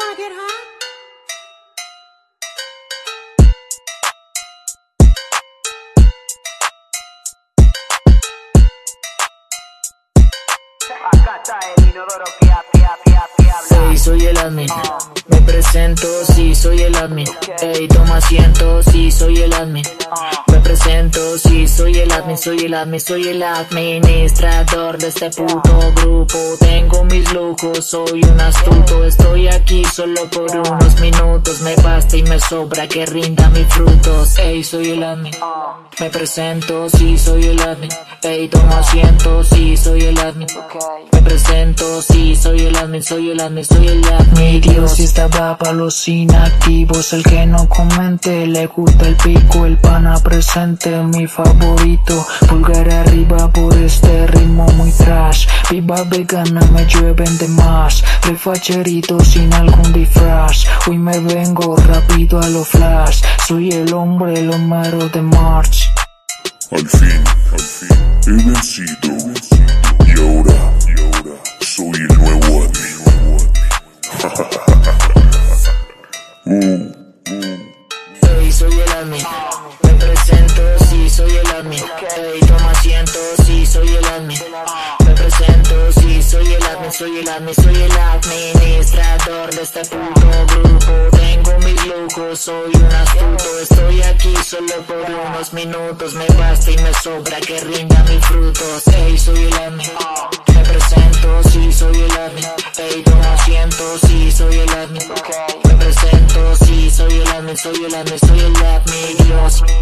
wanna get high? Acá está el inodoro que habla. Ey, soy el admin, me presento, sí, soy el admin. Ey, toma asiento, sí, soy el admin. Me presento, sí, soy el admin, soy el admin, soy el administrador de este puto grupo. Tengo mis lujos, soy un astuto. Estoy aquí solo por unos minutos. Me basta y me sobra que rinda mis frutos. Ey, soy el admin, me presento, sí, soy el admin. Ey, toma asiento, sí, soy el admin. Me presento, sí, soy el admin, soy el admin, soy el admin. Mi Dios, y estaba pa' los inactivos. El que no comente, le gusta el pico. El pana presente, mi favorito. Pulgar arriba por este ritmo muy trash. Viva vegana, me llueven de más. Refacherito sin algún disfraz. Hoy me vengo rápido a lo flash. Soy el hombre, el Homero de March. Al fin, he vencido. Y ahora, soy el nuevo admin. Ey, soy el admin, me presento, sí, soy el admin. Ey, toma asiento, sí, soy el admin. Me presento, sí, soy el admin, soy el admin, soy el administrador de este puto grupo. Tengo mis lujos, soy un astuto. Estoy aquí solo por unos minutos. Me basta y me sobra que rinda mis frutos. Ey, soy el admin, me presento, sí, soy el admin. Ey, toma asiento, sí, soy el admin. Me presento, sí, soy el admin, soy el admin, soy el admin, Dios.